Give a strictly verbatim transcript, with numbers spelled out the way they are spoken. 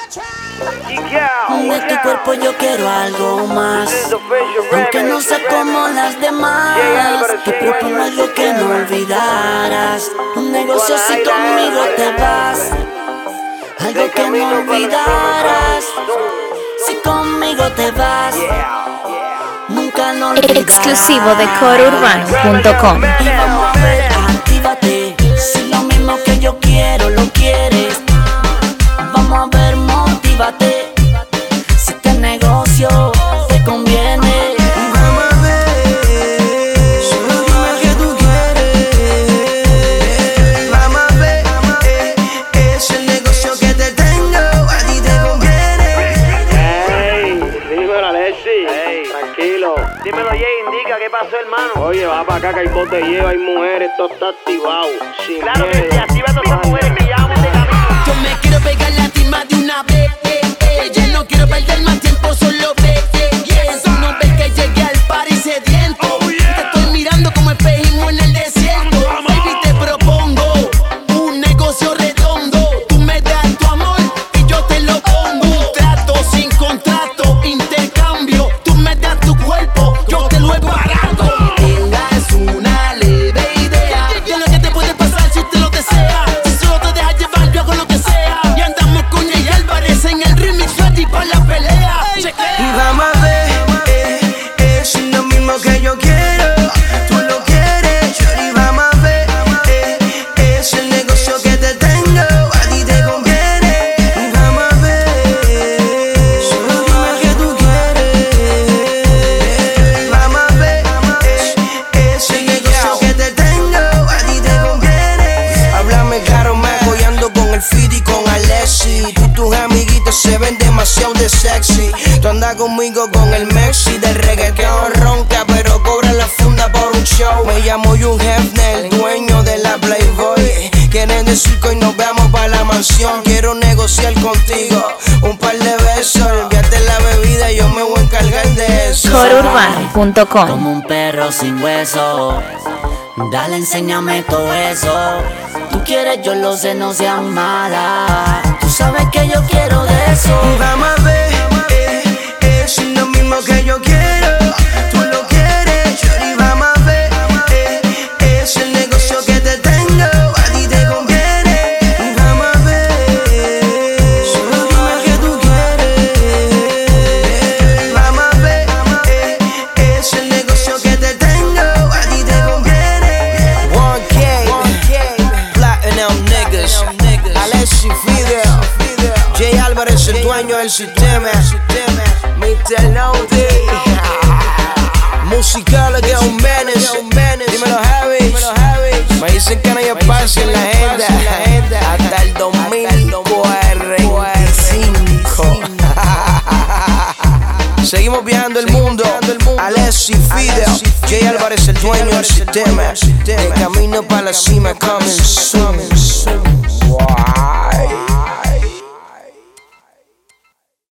De tu cuerpo yo quiero algo más, aunque no sé como las demás. Te propongo yo que no olvidaras un negocio si conmigo te vas, algo que no olvidaras si conmigo te vas, nunca lo olvidarás. Exclusivo de core urbano punto com. Y vamos a ver, actívate, si lo mismo que yo quiero lo quieres. Vamos a ver, motívate, si este negocio te conviene. Vamos a ver, solo dime que tú quieres. Vamos a ver, eh, es el negocio que te tengo, a ti te conviene. Ey, dímelo Alexi, hey, tranquilo. Dímelo Jay, indica qué pasó, hermano. Oye, va para acá que hay botelleo, hay mujeres, todo está activado. Sin claro miedo. Que sí, activa todas las mujeres que llevamos de camino. Yo me quiero pegar la tima de una vez, eh, eh. Ya no quiero perder más tiempo, solo ve, eh, yeah. Tú no ves que llegué al party sediento, oh, yeah. Te estoy mirando como espejismo en el desierto. Baby, te propongo un negocio redondo. Tú me das tu amor y yo te lo pongo. Un trato sin contrato, intercambio. Tú me das tu cuerpo, yo te lo he pagado. Tengas una leve idea de lo que te puede pasar si usted lo desea. Si solo te dejas llevar, yo hago lo que sea. Y andamos con Jay Álvarez en el remix, ready para la pelea. Y vamos a ver, eh, es lo mismo que yo quiero. Tú lo quieres, y vamos a ver, eh, es el negocio que te tengo, a ti te conviene. Y vamos a ver, solo dime que tú quieres. Vamos a ver, eh, es el negocio que te tengo, a ti te conviene. Háblame caro, me apoyando con el Fit y con Alexi. Tú y tus amiguitos se ven demasiado de sexy. Tú andas conmigo con el Messi del reggaetón. Ronca pero cobra la funda por un show. Me llamo Hugh Hefner, dueño de la Playboy. Quieren decir que hoy nos vamos para la mansión. Quiero negociar contigo un par de besos. Enviarte la bebida y yo me voy a encargar de eso. core urbano punto com. Como un perro sin hueso, dale, enséñame todo eso. Tú quieres, yo lo sé, no seas mala. Tú sabes que yo quiero de eso. Vamos a ver, eh, es lo mismo que yo quiero. Tú lo quieres, y vamos a ver, eh, es el negocio que te tengo, a ti te conviene. Vamos a ver, solo dime que tú quieres. Vamos a ver, eh, es el negocio que te tengo, a ti te conviene. one K, Platinum Niggas, Alexi Fidel, Jay Álvarez, el dueño del sistema, mister Naughty, Musicólogo, un menace, dímelo Javi, me dicen que no hay espacio en la agenda, hasta el dos mil cuarenta y cinco. Seguimos viajando el mundo, Alexi Fidel, Jay Álvarez, el dueño del sistema, de camino para la cima, coming soon.